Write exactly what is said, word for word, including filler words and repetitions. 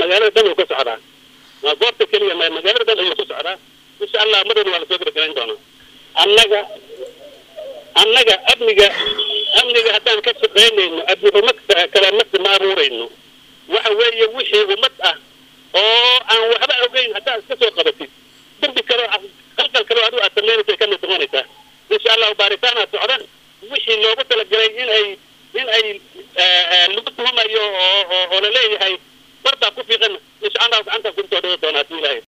magaalada dhan uu ka socdaa ma goobta kaliya ma magaalada dhan ayuu ku socdaa insha Allah madan waa la soo gabagabayn doonaa annaga annaga amniga amniga haddaan ka shaqeynayno abdulmad kala mad ma abuurayno waxa weeye wixii ummad ah oo aan waxba ogeyn haddaan iska soo qabatid dambi kale qalqal kale aad u asameynaysa ka mid noqonaysaa insha Allah baaritaan socda wixii loogu talagalay in ay in ay lagu tuhumayo oo oo la leeyahay barta ku fiiqan insha Allah gacanta ku soo dhawo doonaa ilaahay